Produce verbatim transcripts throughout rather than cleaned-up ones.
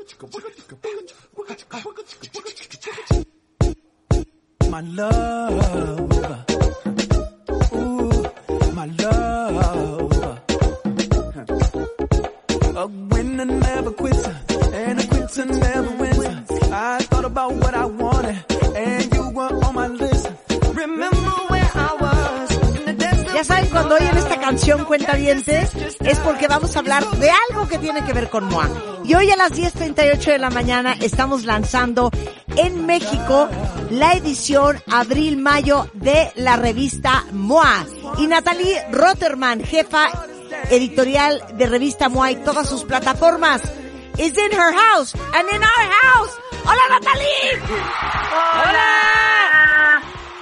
My love, ooh, my love. A winner never quits, and a quitter never wins. I thought about what I wanted, and you were on my list. Remember where I was in the desert. Ya saben, cuando oyen esta canción, cuentavientes, es porque vamos a hablar de algo que tiene que ver con M O A. Y hoy a las diez treinta y ocho de la mañana estamos lanzando en México la edición abril-mayo de la revista M O A. Y Natalie Rotterman, jefa editorial de revista M O A y todas sus plataformas, is in her house and in our house. ¡Hola, Natalie! ¡Hola!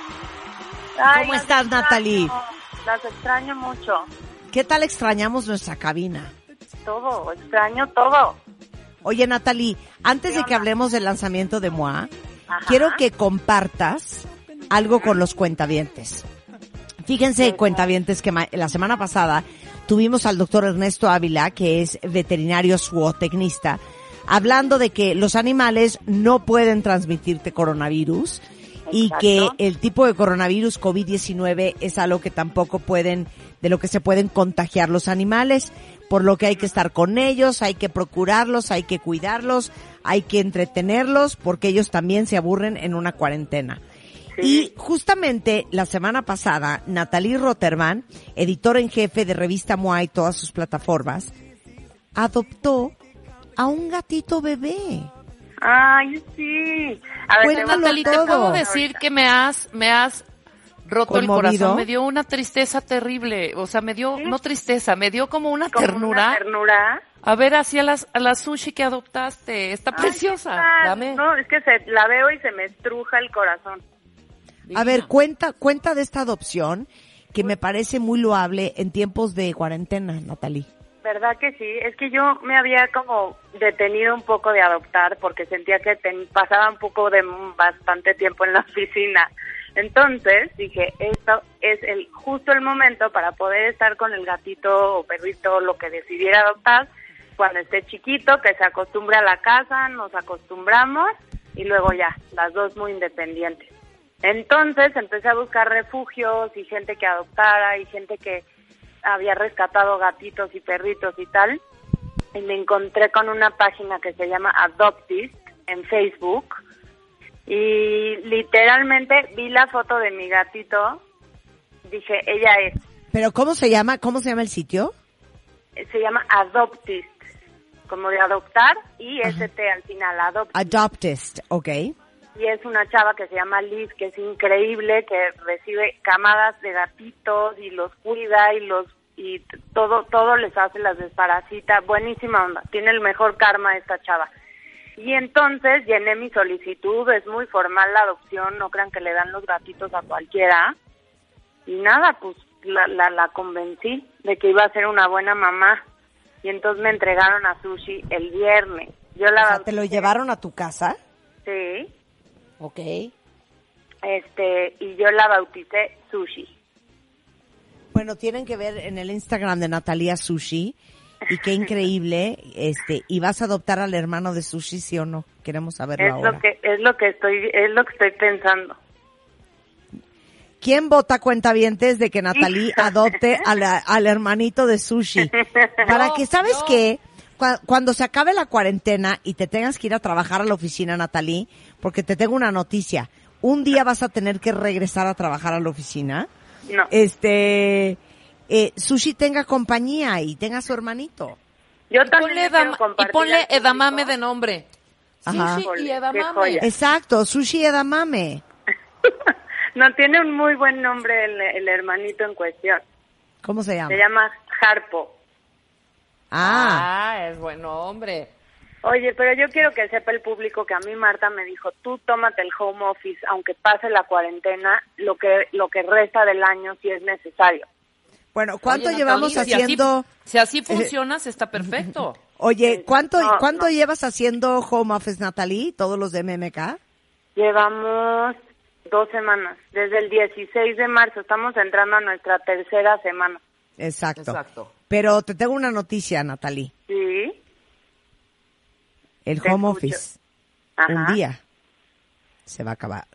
Ay, ¿Cómo las estás, extraño, Natalie? Las extraño mucho. ¿Qué tal extrañamos nuestra cabina? Todo, extraño todo. Oye, Natalie, antes de que hablemos del lanzamiento de M O A, Ajá. quiero que compartas algo con los cuentavientes. Fíjense, cuentavientes, que ma- la semana pasada tuvimos al doctor Ernesto Ávila, que es veterinario zootecnista, hablando de que los animales no pueden transmitirte coronavirus. Y Exacto. que el tipo de coronavirus COVID diecinueve es algo que tampoco pueden, de lo que se pueden contagiar los animales, por lo que hay que estar con ellos, hay que procurarlos, hay que cuidarlos, hay que entretenerlos, porque ellos también se aburren en una cuarentena. Sí. Y justamente la semana pasada, Natalie Rotterman, editora en jefe de revista M O A y todas sus plataformas, adoptó a un gatito bebé. Ay, sí. A ver, Cuéntalo te voy a- Natalie, te todo. puedo decir que me has, me has roto el ¿Conmovido? corazón. Me dio una tristeza terrible. O sea, me dio, ¿Sí? no tristeza, me dio como una como ternura. una ternura. A ver, así a las, a la sushi que adoptaste. Está Ay, preciosa. ah, Dame. No, es que se, la veo y se me estruja el corazón. A ver, cuenta, cuenta de esta adopción que me parece muy loable en tiempos de cuarentena, Natalie. ¿Verdad que sí? Es que yo me había como detenido un poco de adoptar porque sentía que ten- pasaba un poco de bastante tiempo en la oficina. Entonces dije, esto es el justo el momento para poder estar con el gatito o perrito, lo que decidiera adoptar, cuando esté chiquito, que se acostumbre a la casa, nos acostumbramos y luego ya, las dos muy independientes. Entonces empecé a buscar refugios y gente que adoptara y gente que había rescatado gatitos y perritos y tal, y me encontré con una página que se llama Adoptist en Facebook, y literalmente vi la foto de mi gatito, dije, ella es, Pero ¿cómo se llama? ¿Cómo se llama el sitio? se llama Adoptist, como de adoptar, y S T al final, Adoptist. Adoptist, ok. Y es una chava que se llama Liz, que es increíble, que recibe camadas de gatitos y los cuida y los y t- todo todo les hace, las desparasita, buenísima onda, tiene el mejor karma esta chava. Y entonces llené mi solicitud, es muy formal la adopción, no crean que le dan los gatitos a cualquiera. Y nada, pues la, la, la convencí de que iba a ser una buena mamá. Y entonces me entregaron a Sushi el viernes. Yo la O sea, ¿te lo bauticé. llevaron a tu casa? Sí. Ok. Este, y yo la bauticé Sushi. Bueno, tienen que ver en el Instagram de Natalia Sushi. Y qué increíble, este, ¿y vas a adoptar al hermano de Sushi, sí o no? Queremos saberlo Es ahora. lo que es lo que estoy es lo que estoy pensando. ¿Quién vota cuentavientes de que Natalie adopte a la- al hermanito de Sushi? Para que, ¿sabes yo. qué? Cu- Cuando se acabe la cuarentena y te tengas que ir a trabajar a la oficina, Natalie, porque te tengo una noticia. Un día vas a tener que regresar a trabajar a la oficina. No. Este, eh, Sushi tenga compañía y tenga a su hermanito. Yo Y también ponle, le quiero edama- y compartir ponle al público. edamame de nombre. Ajá. Sushi y Qué edamame. joya. Exacto, Sushi Edamame. No, tiene un muy buen nombre el, el hermanito en cuestión. ¿Cómo se llama? Se llama Harpo. Ah, Ah, es buen hombre. Oye, pero yo quiero que sepa el público que a mí Marta me dijo, tú tómate el home office, aunque pase la cuarentena, lo que lo que resta del año si es necesario. bueno, ¿cuánto Oye, llevamos Natalie, si haciendo? así- Si así, funcionas, está perfecto. Oye, ¿cuánto, No, ¿cuánto no. llevas haciendo home office, Natalie? Todos los de M M K. Llevamos dos semanas, desde el dieciséis de marzo, estamos entrando a nuestra tercera semana. Exacto. Exacto. Pero te tengo una noticia, Natalie. Sí, el Te home escucho. office Ajá. un día se va a acabar.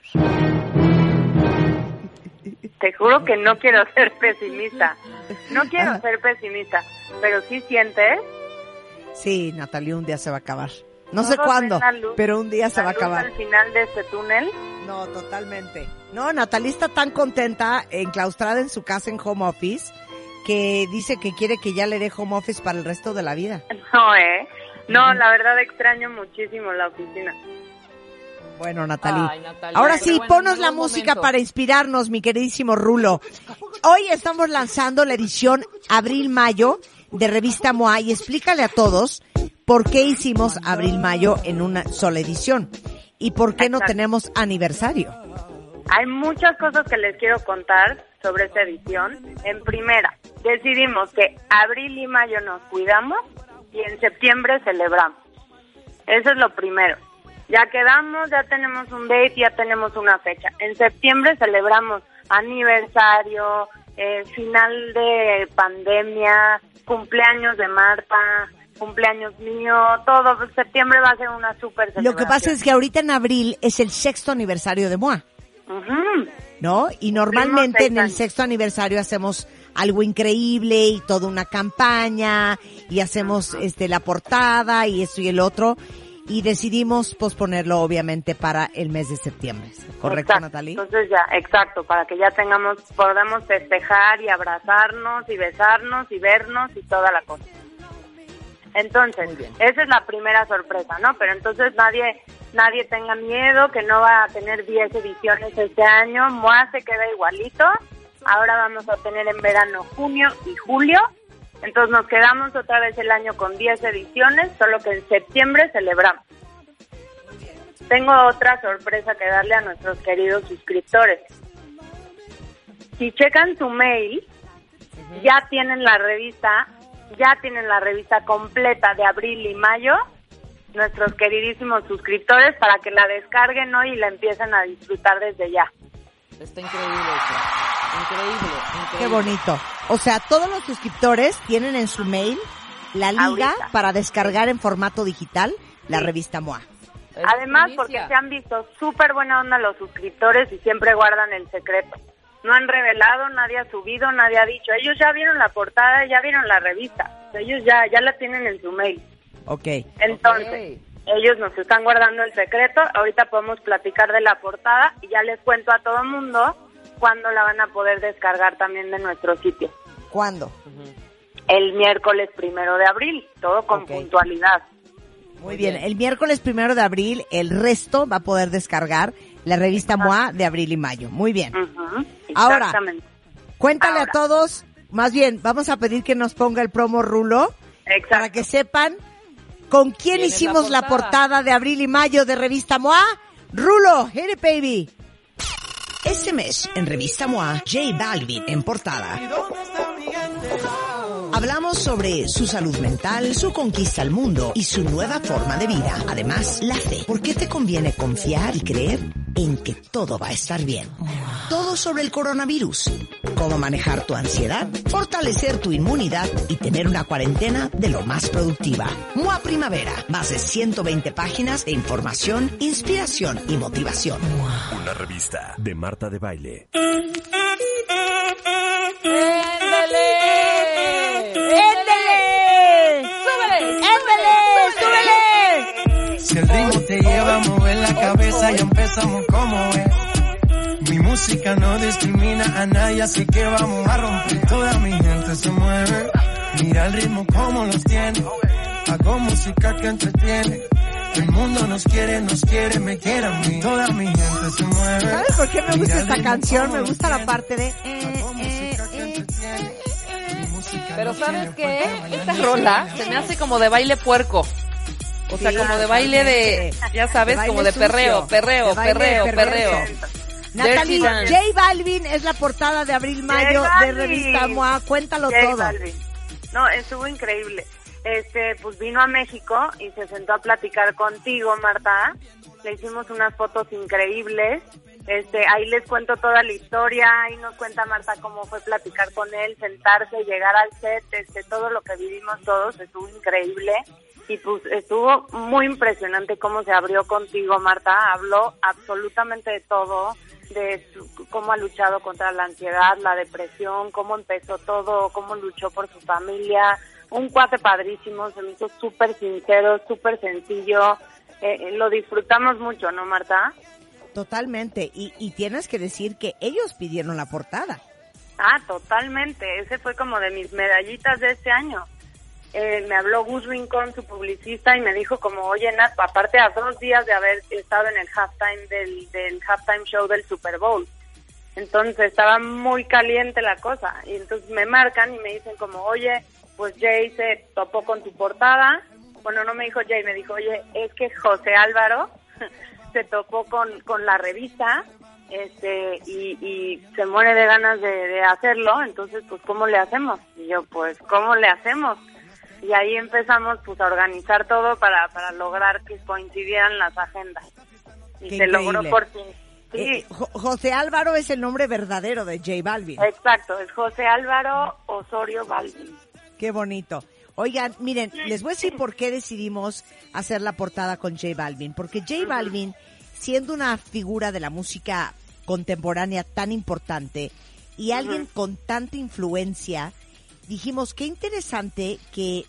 Te juro que no quiero ser pesimista. No quiero Ajá. ser pesimista, pero sí sientes. Sí, Natalie, un día se va a acabar. No Todos sé cuándo, ven la luz, pero un día se la va a luz acabar. al final de este túnel. No, totalmente. No, Natalie está tan contenta, enclaustrada en su casa en home office, que dice que quiere que ya le dé home office para el resto de la vida. No, ¿eh? No, la verdad extraño muchísimo la oficina. Bueno, Natalie. Ay, Natalia, Ahora pero sí, bueno, ponos en la algún música momento. para inspirarnos, mi queridísimo Rulo. Hoy estamos lanzando la edición Abril-Mayo de Revista M O A y explícale a todos por qué hicimos Abril-Mayo en una sola edición y por qué no Exacto. tenemos aniversario. Hay muchas cosas que les quiero contar sobre esta edición. En primera, decidimos que abril y mayo nos cuidamos y en septiembre celebramos. Eso es lo primero. Ya quedamos, ya tenemos un date, ya tenemos una fecha. En septiembre celebramos aniversario, eh, final de pandemia, cumpleaños de Marta, cumpleaños mío, todo. Septiembre va a ser una súper celebración. Lo que pasa es que ahorita en abril es el sexto aniversario de M O A, Ujú. ¿no? Y normalmente seis en el años. sexto aniversario hacemos algo increíble y toda una campaña y hacemos este la portada y esto y el otro y decidimos posponerlo obviamente para el mes de septiembre. ¿Correcto, Exacto. Natalie? Entonces ya, exacto, para que ya tengamos, podamos festejar y abrazarnos y besarnos y vernos y toda la cosa. Entonces, Muy bien. esa es la primera sorpresa, ¿no? Pero entonces nadie nadie tenga miedo que no va a tener diez ediciones este año. M O A se queda igualito. Ahora vamos a tener en verano junio y julio. Entonces nos quedamos otra vez el año con diez ediciones, solo que en septiembre celebramos. Tengo otra sorpresa que darle a nuestros queridos suscriptores. Si checan tu mail, ya tienen la revista, ya tienen la revista completa de abril y mayo, nuestros queridísimos suscriptores, para que la descarguen hoy y la empiecen a disfrutar desde ya. Está increíble eso. Increíble, increíble. Qué bonito. O sea, todos los suscriptores tienen en su mail la liga Ahorita. para descargar en formato digital la Sí. revista M O A. Es Además, primicia. porque se han visto súper buena onda los suscriptores y siempre guardan el secreto. No han revelado, nadie ha subido, nadie ha dicho. Ellos ya vieron la portada, ya vieron la revista. Ellos ya, ya la tienen en su mail. Ok. Entonces, ellos nos están guardando el secreto. Ahorita podemos platicar de la portada y ya les cuento a todo mundo cuándo la van a poder descargar también de nuestro sitio. ¿Cuándo? El miércoles primero de abril, todo con Ok. puntualidad. Muy bien. El miércoles primero de abril, el resto va a poder descargar la revista M O A de abril y mayo. Muy bien. Ujú, Ahora, exactamente. Cuéntale Ahora. a todos, más bien, vamos a pedir que nos ponga el promo Rulo Exacto. para que sepan con quién ¿Quién es hicimos la la portada? portada de abril y mayo de revista M O A. Rulo, hit it, baby. Este mes, en revista M O A, J Balvin en portada. Hablamos sobre su salud mental, su conquista al mundo y su nueva forma de vida. Además, la fe. ¿Por qué te conviene confiar y creer en que todo va a estar bien? Todo sobre el coronavirus. Cómo manejar tu ansiedad, fortalecer tu inmunidad y tener una cuarentena de lo más productiva. M O A Primavera. Más de ciento veinte páginas de información, inspiración y motivación. Una revista de Marta de Baile. ¡Éndele! ¡Súbele! ¡Éndele! ¡Súbele! Si el ritmo te lleva a mover la cabeza, ya empezamos como es. Mi música no discrimina a nadie, así que vamos a romper. Toda mi gente se mueve. Mira el ritmo como los tiene. Hago música que entretiene. El mundo nos quiere, nos quiere, me quiere a mí. Toda mi gente se mueve. ¿Sabes por qué me gusta Mira el esta ritmo canción? como Me los gusta la tiene. parte de... eh, Hago eh, música que eh. entretiene. Mi música Pero no ¿sabes tiene qué? falta, Esta mañana rola no se tiene me hace como de baile puerco. O sea, Sí, como de baile de, ya sabes, De como baile de perreo, sucio, perreo, de baile perreo, perverso. perreo. Natalie, Dirty Dance. J Balvin es la portada de abril-mayo J de Balvin. revista M O A. Cuéntalo J todo. Balvin. No, estuvo increíble. Este, pues vino a México y se sentó a platicar contigo, Marta. Le hicimos unas fotos increíbles. Este, ahí les cuento toda la historia, ahí nos cuenta Marta cómo fue platicar con él, sentarse, llegar al set, este, todo lo que vivimos todos, estuvo increíble. y pues estuvo muy impresionante cómo se abrió contigo, Marta. Habló absolutamente de todo, de su, cómo ha luchado contra la ansiedad, la depresión, cómo empezó todo, cómo luchó por su familia. Un cuate padrísimo, se me hizo súper sincero, súper sencillo. Eh, lo disfrutamos mucho, ¿no, Marta? Totalmente, y, y tienes que decir que ellos pidieron la portada. Ah, totalmente, ese fue como de mis medallitas de este año. Eh, me habló Gus Rincón, su publicista, y me dijo como, oye, Nat, aparte a dos días de haber estado en el halftime del, del halftime show del Super Bowl, entonces estaba muy caliente la cosa, y entonces me marcan y me dicen como, oye, pues Jay se topó con tu portada. Bueno, no me dijo Jay, me dijo, oye, es que José Álvaro se topó con, con la revista, este, y, y se muere de ganas de, de hacerlo, entonces, pues, ¿cómo le hacemos? Y yo, pues, ¿cómo le hacemos? Y ahí empezamos, pues, a organizar todo para, para lograr que coincidieran las agendas. Y Qué se increíble. logró por fin. Sí. Eh, Jo- José Álvaro es el nombre verdadero de J Balvin. Exacto, es José Álvaro Osorio Balvin. Qué bonito. Oigan, miren, les voy a decir por qué decidimos hacer la portada con J Balvin. Porque J Balvin, siendo una figura de la música contemporánea tan importante y alguien Ujú. con tanta influencia, dijimos, qué interesante que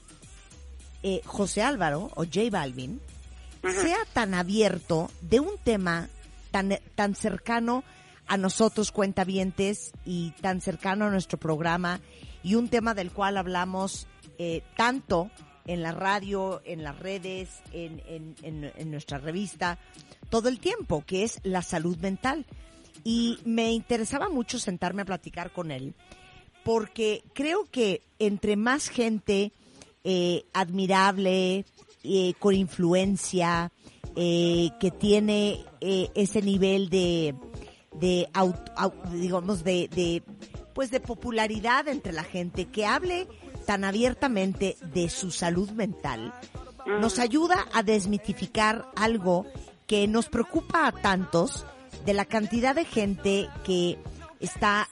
eh, José Álvaro o J Balvin Ujú. sea tan abierto de un tema tan, tan cercano a nosotros cuentavientes y tan cercano a nuestro programa, y un tema del cual hablamos eh, tanto en la radio, en las redes, en, en, en, en nuestra revista, todo el tiempo, que es la salud mental. Y me interesaba mucho sentarme a platicar con él, porque creo que entre más gente eh, admirable, eh, con influencia, eh, que tiene eh, ese nivel de, de aut- au- digamos, de, de, pues de popularidad entre la gente, que hable tan abiertamente de su salud mental, nos ayuda a desmitificar algo que nos preocupa a tantos, de la cantidad de gente que está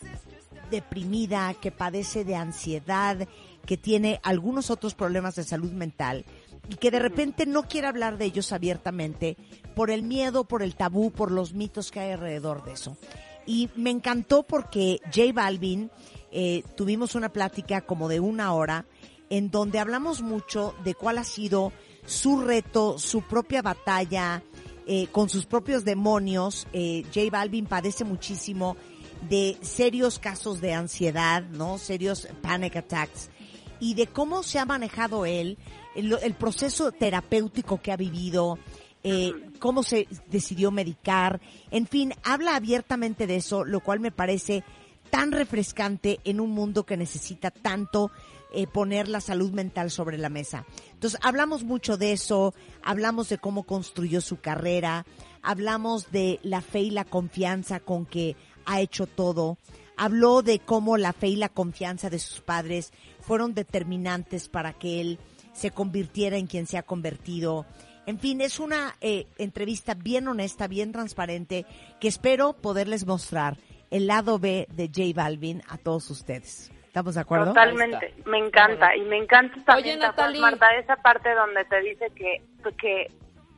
deprimida, que padece de ansiedad, que tiene algunos otros problemas de salud mental y que de repente no quiere hablar de ellos abiertamente por el miedo, por el tabú, por los mitos que hay alrededor de eso. Y me encantó porque J Balvin, eh, tuvimos una plática como de una hora en donde hablamos mucho de cuál ha sido su reto, su propia batalla, eh, con sus propios demonios. eh, J Balvin padece muchísimo de serios casos de ansiedad, ¿no? Serios panic attacks, y de cómo se ha manejado él, el, el proceso terapéutico que ha vivido, eh, cómo se decidió medicar, en fin, habla abiertamente de eso, lo cual me parece tan refrescante en un mundo que necesita tanto eh, poner la salud mental sobre la mesa. Entonces, hablamos mucho de eso, hablamos de cómo construyó su carrera, hablamos de la fe y la confianza con que ha hecho todo, habló de cómo la fe y la confianza de sus padres fueron determinantes para que él se convirtiera en quien se ha convertido. En fin, es una eh, entrevista bien honesta, bien transparente, que espero poderles mostrar el lado B de J Balvin a todos ustedes. ¿Estamos de acuerdo? Totalmente, me encanta. Y me encanta también, Oye, Natalie. Marta, esa parte donde te dice que, que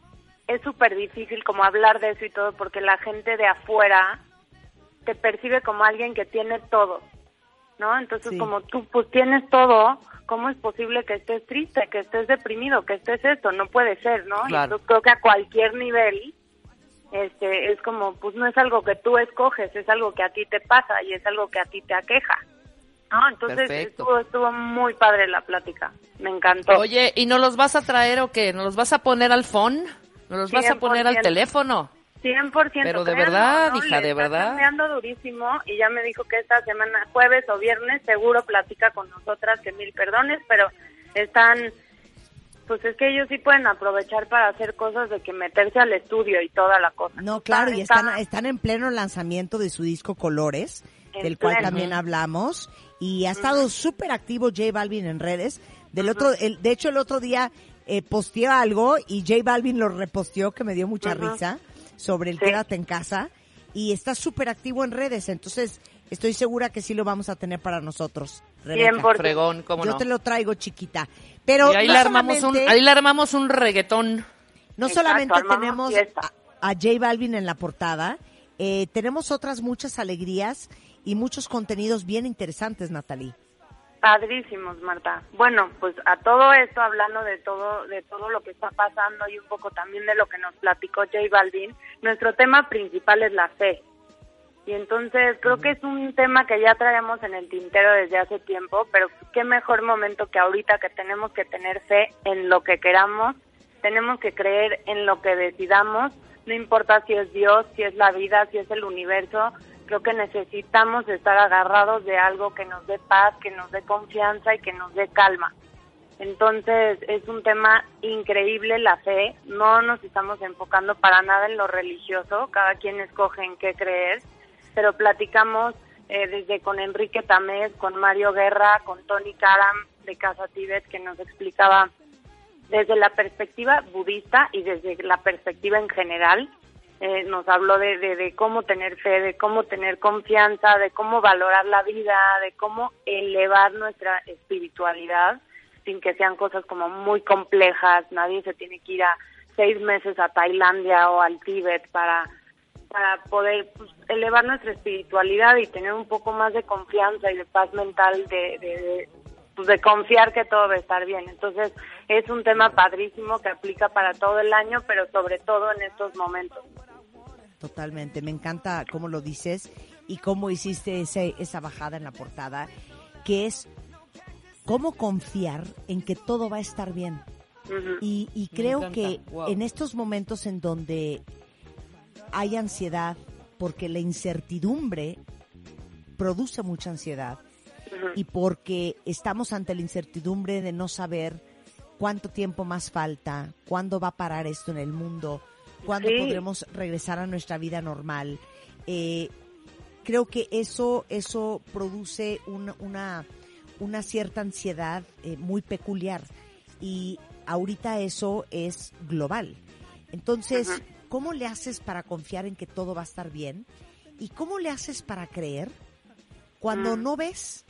es súper difícil como hablar de eso y todo, porque la gente de afuera te percibe como alguien que tiene todo, ¿no? Entonces, Sí. como tú pues tienes todo, ¿cómo es posible que estés triste, que estés deprimido, que estés esto? No puede ser, ¿no? Claro. Yo creo que a cualquier nivel, este, es como, pues no es algo que tú escoges, es algo que a ti te pasa y es algo que a ti te aqueja, ¿no? Entonces, Perfecto. estuvo, estuvo muy padre la plática, me encantó. Oye, ¿y nos los vas a traer o qué? ¿Nos los vas a poner al phone? ¿Nos los vas a poner al cien por ciento. teléfono? cien por ciento. Pero de créanlo, verdad, ¿no? hija, Le de está verdad. chambeando durísimo y ya me dijo que esta semana, jueves o viernes, seguro platica con nosotras, que mil perdones, pero están, pues es que ellos sí pueden aprovechar para hacer cosas de que meterse al estudio y toda la cosa. No, claro, y Está- están, están en pleno lanzamiento de su disco Colores, En del cual pleno. también hablamos, y ha estado súper activo J Balvin en redes. Del otro, el, de hecho, el otro día eh, posteó algo y J Balvin lo reposteó, que me dio mucha Ujú. risa, sobre el Sí. Quédate en casa, y está súper activo en redes, entonces estoy segura que sí lo vamos a tener para nosotros. Rebeca. cien por ciento. Fregón, cómo Yo no. te lo traigo, chiquita. Pero Y ahí, no le armamos un, solamente- ahí le armamos un reggaetón. No Exacto, solamente armamos tenemos fiesta. a, a J Balvin en la portada, eh, tenemos otras muchas alegrías y muchos contenidos bien interesantes, Natalie. Padrísimos, Marta. Bueno, pues a todo esto, hablando de todo de todo lo que está pasando y un poco también de lo que nos platicó J Balvin, nuestro tema principal es la fe. Y entonces creo que es un tema que ya traemos en el tintero desde hace tiempo, pero qué mejor momento que ahorita, que tenemos que tener fe en lo que queramos, tenemos que creer en lo que decidamos, no importa si es Dios, si es la vida, si es el universo. Creo que necesitamos estar agarrados de algo que nos dé paz, que nos dé confianza y que nos dé calma. Entonces es un tema increíble la fe, no nos estamos enfocando para nada en lo religioso, cada quien escoge en qué creer, pero platicamos eh, desde con Enrique Tamés, con Mario Guerra, con Tony Karam de Casa Tíbet, que nos explicaba desde la perspectiva budista y desde la perspectiva en general. Eh, nos habló de, de, de cómo tener fe, de cómo tener confianza, de cómo valorar la vida, de cómo elevar nuestra espiritualidad sin que sean cosas como muy complejas. Nadie se tiene que ir a seis meses a Tailandia o al Tíbet para, para poder pues, elevar nuestra espiritualidad y tener un poco más de confianza y de paz mental, de, de, de, pues, de confiar que todo va a estar bien. Entonces es un tema padrísimo que aplica para todo el año, pero sobre todo en estos momentos. Totalmente, me encanta cómo lo dices y cómo hiciste ese, esa bajada en la portada, que es cómo confiar en que todo va a estar bien. Uh-huh. Y, y Me creo encanta. que Wow. en estos momentos en donde hay ansiedad, porque la incertidumbre produce mucha ansiedad, Uh-huh. y porque estamos ante la incertidumbre de no saber cuánto tiempo más falta, cuándo va a parar esto en el mundo, cuándo Sí. podremos regresar a nuestra vida normal. Eh, creo que eso eso produce un- una una cierta ansiedad eh, muy peculiar, y ahorita eso es global. Entonces, Ajá. ¿cómo le haces para confiar en que todo va a estar bien? ¿Y cómo le haces para creer cuando Mm. no ves?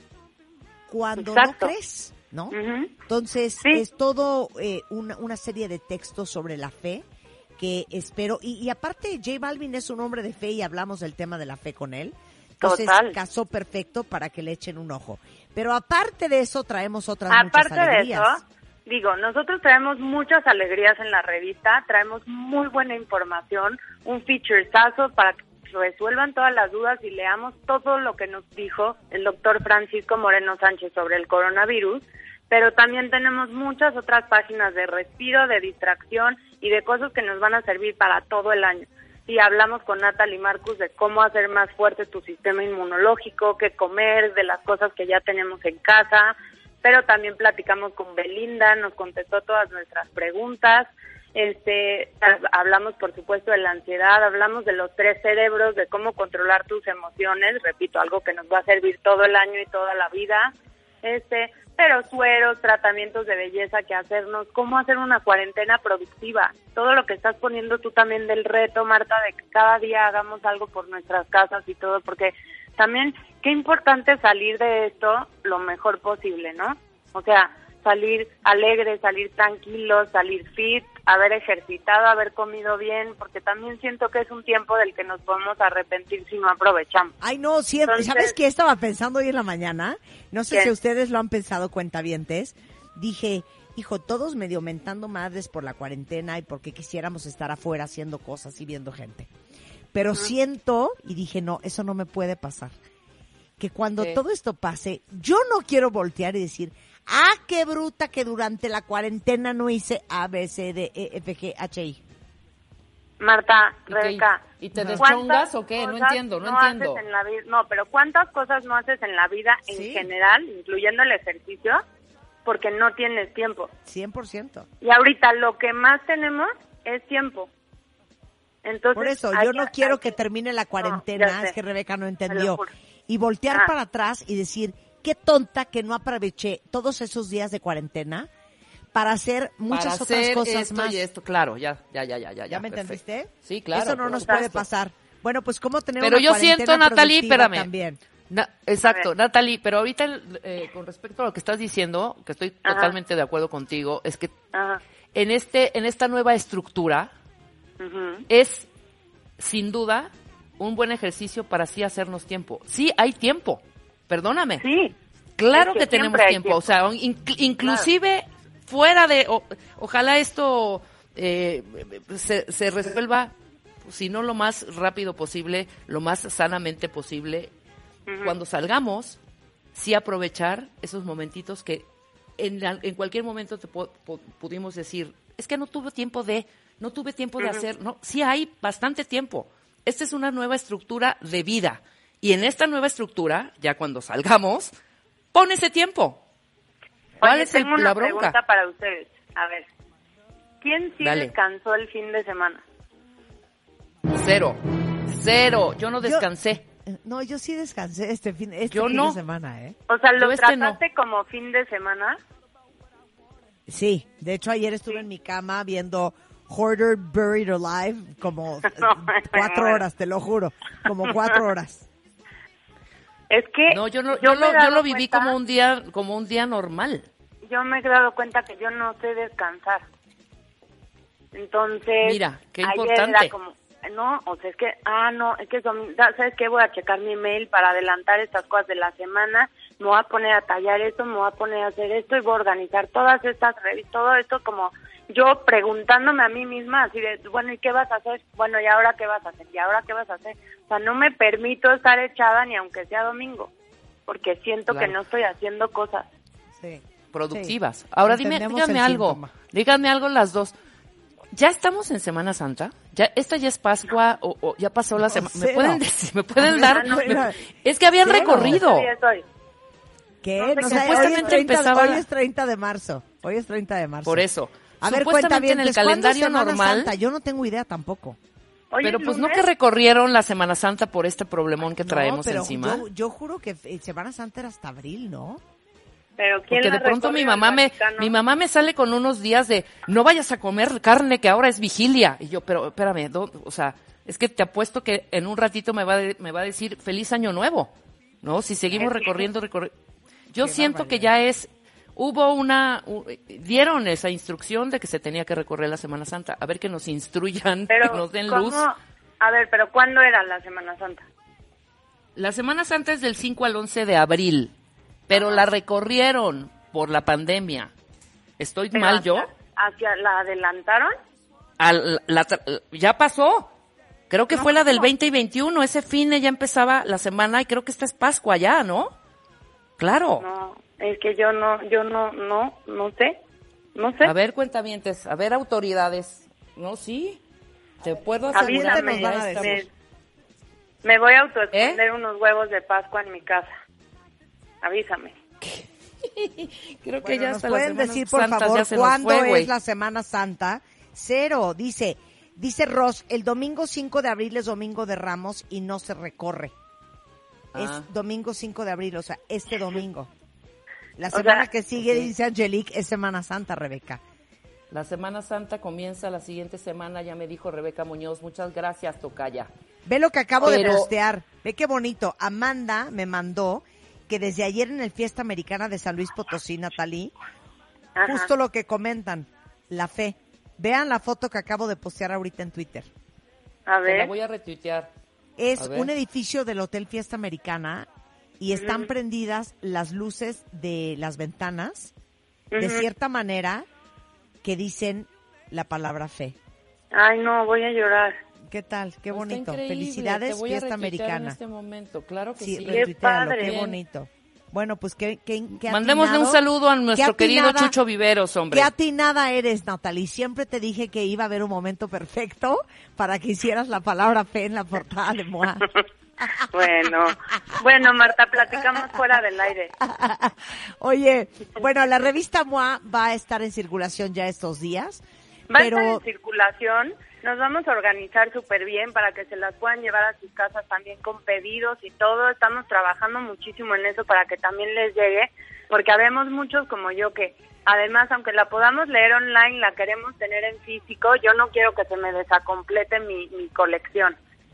Cuando Exacto. no crees, ¿no? Uh-huh. Entonces, Sí. es todo eh, una, una serie de textos sobre la fe que espero. Y, y aparte, J Balvin es un hombre de fe y hablamos del tema de la fe con él. Entonces, Total. casó perfecto para que le echen un ojo. Pero aparte de eso, traemos otras Aparte muchas de alegrías. eso, digo, nosotros traemos muchas alegrías en la revista, traemos muy buena información, un featurezazo para que resuelvan todas las dudas y leamos todo lo que nos dijo el doctor Francisco Moreno Sánchez sobre el coronavirus, pero también tenemos muchas otras páginas de respiro, de distracción y de cosas que nos van a servir para todo el año. Y hablamos con Natalie Marcus de cómo hacer más fuerte tu sistema inmunológico, qué comer, de las cosas que ya tenemos en casa, pero también platicamos con Belinda, nos contestó todas nuestras preguntas. Este, hablamos por supuesto de la ansiedad, hablamos de los tres cerebros, de cómo controlar tus emociones, repito, algo que nos va a servir todo el año y toda la vida. Este, pero sueros, tratamientos de belleza que hacernos, cómo hacer una cuarentena productiva, todo lo que estás poniendo tú también del reto, Marta, de que cada día hagamos algo por nuestras casas y todo, porque también qué importante salir de esto lo mejor posible, ¿no? O sea, salir alegre, salir tranquilo, salir fit, haber ejercitado, haber comido bien, porque también siento que es un tiempo del que nos podemos arrepentir si no aprovechamos. Ay, no, sí, Entonces- ¿sabes qué estaba pensando hoy en la mañana? No sé ¿Qué? si ustedes lo han pensado, cuentavientes. Dije, hijo, todos medio mentando madres por la cuarentena y porque quisiéramos estar afuera haciendo cosas y viendo gente. Pero siento, y dije, no, eso no me puede pasar. Que cuando ¿Qué? todo esto pase, yo no quiero voltear y decir, ah, qué bruta que durante la cuarentena no hice A, B, C, D, E, F, G, H, I. Marta, ¿Y qué? Rebeca, ¿Y te ¿cuántas deschongas o qué? No cosas entiendo, no entiendo. haces en la vida? No, pero ¿cuántas cosas no haces en la vida en Sí. general, incluyendo el ejercicio, porque no tienes tiempo? cien por ciento. Y ahorita lo que más tenemos es tiempo. Entonces, Por eso, hay yo no que- sé. quiero hay que termine la cuarentena, ya sé. es que Rebeca no Te entendió. lo juro. Y voltear Ah. para atrás y decir, qué tonta que no aproveché todos esos días de cuarentena para hacer muchas Para otras hacer cosas esto más. y esto, claro, ya, ya, ya, ya, ya. ¿Ya me perfecto. entendiste? Sí, claro. Eso no por nos supuesto. puede pasar. Bueno, pues cómo tener Pero una yo cuarentena siento, Natalie, productiva espérame. también. Na- exacto, Natalie, pero ahorita eh, con respecto a lo que estás diciendo, que estoy Ajá. totalmente de acuerdo contigo, es que Ajá. en este en esta nueva estructura Ujú. es sin duda un buen ejercicio para así hacernos tiempo. Sí, hay tiempo, perdóname. Sí. Claro Es que que, tenemos siempre hay tiempo, tiempo. o sea, inc- inclusive fuera de, o- ojalá esto eh, se, se resuelva, si no lo más rápido posible, lo más sanamente posible. Ujú. Cuando salgamos, sí aprovechar esos momentitos que en, la- en cualquier momento te pu- pu- pudimos decir, es que no tuve tiempo de, no tuve tiempo de Ujú. hacer, no, sí hay bastante tiempo. Esta es una nueva estructura de vida. Y en esta nueva estructura, ya cuando salgamos, pon ese tiempo. ¿Cuál Oye, es el- tengo una la bronca? pregunta para ustedes. A ver, ¿quién sí Dale. descansó el fin de semana? Cero. Cero. Yo no Yo- descansé. No, yo sí descansé este fin, este Yo fin no. de semana, ¿eh? O sea, ¿lo Yo este no. trataste como fin de semana? Sí, de hecho ayer estuve en mi cama viendo Hoarder Buried Alive como No, cuatro bueno. horas, te lo juro, como cuatro horas. Es que No, yo no, yo yo, me lo, he yo dado lo viví cuenta- como un día, como un día normal. Yo me he dado cuenta que yo no sé descansar. Entonces, Mira, qué ayer importante. era como, no, o sea, es que, ah, no, es que es domingo, ¿sabes qué? Voy a checar mi mail para adelantar estas cosas de la semana, me voy a poner a tallar esto, me voy a poner a hacer esto y voy a organizar todas estas revistas, todo esto como yo preguntándome a mí misma, así de, bueno, ¿y qué vas a hacer? Bueno, ¿y ahora qué vas a hacer? ¿Y ahora qué vas a hacer? O sea, no me permito estar echada ni aunque sea domingo, porque siento Claro. que no estoy haciendo cosas. Sí. Productivas. Sí, Ahora dime, entendemos díganme el algo. síntoma. Díganme algo las dos. ¿Ya estamos en Semana Santa? ¿Ya esta ya es Pascua o, o ya pasó la No, semana? ¿Me cero. pueden decir, me pueden dar? no, me- no. es que habían Cero. recorrido. Sí, estoy. ¿Qué? No sé, No sé, hoy, es supuestamente treinta, empezaba- hoy es treinta de marzo. Hoy es treinta de marzo. Por eso. A ver, Supuestamente cuenta bien, en el calendario normal, Santa? Yo no tengo idea tampoco. Hoy pero es pues no lunes. que recorrieron la Semana Santa por este problemón que No, traemos pero encima. Yo, yo juro que eh, Semana Santa era hasta abril, ¿no? Pero ¿quién Porque la de pronto mi recorrió? mamá ¿El me, Vaticano? mi mamá me sale con unos días de no vayas a comer carne que ahora es vigilia. Y yo, pero espérame, do- o sea, es que te apuesto que en un ratito me va, a de- me va a decir feliz año nuevo, ¿no? Si seguimos recorriendo, recorriendo. Yo Qué siento que barbaridad. ya es, hubo una, u- dieron esa instrucción de que se tenía que recorrer la Semana Santa. A ver que nos instruyan, Pero, que nos den ¿cómo? luz. A ver, pero ¿cuándo era la Semana Santa? La Semana Santa es del cinco al once de abril, pero la recorrieron por la pandemia. ¿Estoy Pero mal hacia- yo? ¿Hacia la adelantaron? Al- la tra- ya pasó. Creo que No, fue la del ¿cómo? veinte y veintiuno. Ese fin ya empezaba la semana y creo que esta es Pascua ya, ¿no? Claro. No, es que yo no, yo no, no, no sé, no sé. A ver, cuentavientes, a ver, autoridades. No, sí. Te puedo asegurar Avísame, que ya van a estamos. me, me voy a autoesconder ¿Eh? unos huevos de Pascua en mi casa. Avísame. Creo que Bueno, ya nos hasta las pueden Semanas decir, por Santas favor, ya se nos cuándo fue, güey. es la Semana Santa. Cero, dice, dice Ross, el domingo cinco de abril es domingo de Ramos y no se recorre. Ah. Es domingo cinco de abril, o sea, este domingo. La O sea, semana que sigue, ok. dice Angelique, es Semana Santa, Rebeca. La Semana Santa comienza la siguiente semana, ya me dijo Rebeca Muñoz. Muchas gracias, tocaya. Ve lo que acabo de Pero- postear. Ve qué bonito. Amanda me mandó que desde ayer en el Fiesta Americana de San Luis Potosí, Natalie, Ajá. justo lo que comentan, la fe. Vean la foto que acabo de postear ahorita en Twitter. A Te la ver. voy a retuitear. Es A ver. un edificio del Hotel Fiesta Americana y están Ujú. prendidas las luces de las ventanas de Ujú. cierta manera que dicen la palabra fe. Ay, no, voy a llorar. ¿Qué tal? Qué Está bonito. increíble, Felicidades, te voy a Fiesta retuitear Americana. En este momento, claro que Sí, sí. Qué retuitealo, padre. qué bonito. Bueno, pues qué, qué, qué Mandémosle un atinado- saludo a nuestro qué querido atinada- Chucho Viveros, hombre. Qué atinada eres, Natalie. Siempre te dije que iba a haber un momento perfecto para que hicieras la palabra fe en la portada de Moa. Bueno, bueno, Marta, platicamos fuera del aire. Oye, bueno, la revista Moa va a estar en circulación ya estos días, Va a pero estar en circulación, nos vamos a organizar súper bien para que se las puedan llevar a sus casas también con pedidos y todo. Estamos trabajando muchísimo en eso para que también les llegue, porque habemos muchos como yo que además, aunque la podamos leer online, la queremos tener en físico. Yo no quiero que se me desacomplete mi, mi colección.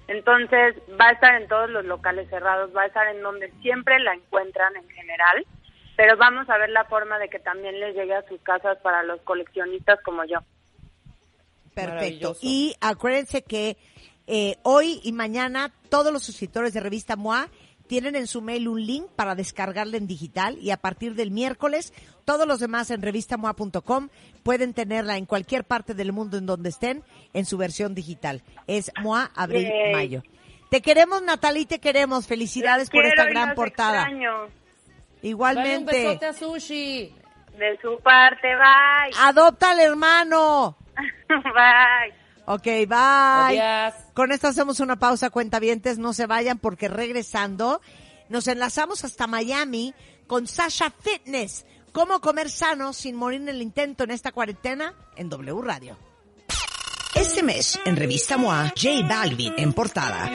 Entonces va a estar en todos los locales cerrados, va a estar en donde siempre la encuentran en general, pero vamos a ver la forma de que también les llegue a sus casas para los coleccionistas como yo. Perfecto. Y acuérdense que eh, hoy y mañana todos los suscriptores de Revista M O A tienen en su mail un link para descargarla en digital, y a partir del miércoles todos los demás en revista moa punto com pueden tenerla en cualquier parte del mundo en donde estén en su versión digital. Es M O A abril, Yay. mayo. Te queremos, Natalie, te queremos. Felicidades Los por quiero esta y gran los portada. extraño. Igualmente. Dale un besote a Sushi. De su parte, bye. Adopta al hermano. Bye. Ok, bye. Adiós. Con esto hacemos una pausa, cuentavientes. No se vayan, porque regresando nos enlazamos hasta Miami con Sasha Fitness. Cómo comer sano sin morir en el intento en esta cuarentena en W Radio. Este mes, en Revista M O A, J Balvin en portada.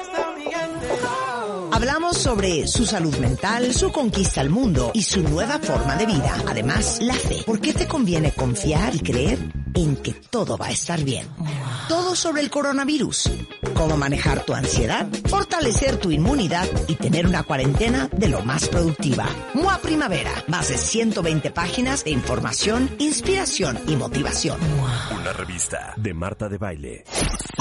Hablamos sobre su salud mental, su conquista al mundo y su nueva forma de vida. Además, la fe. ¿Por qué te conviene confiar y creer en que todo va a estar bien? Todo sobre el coronavirus. Cómo manejar tu ansiedad, fortalecer tu inmunidad y tener una cuarentena de lo más productiva. M O A Primavera. Más de ciento veinte páginas de información, inspiración y motivación. Una revista de Marta de Baile.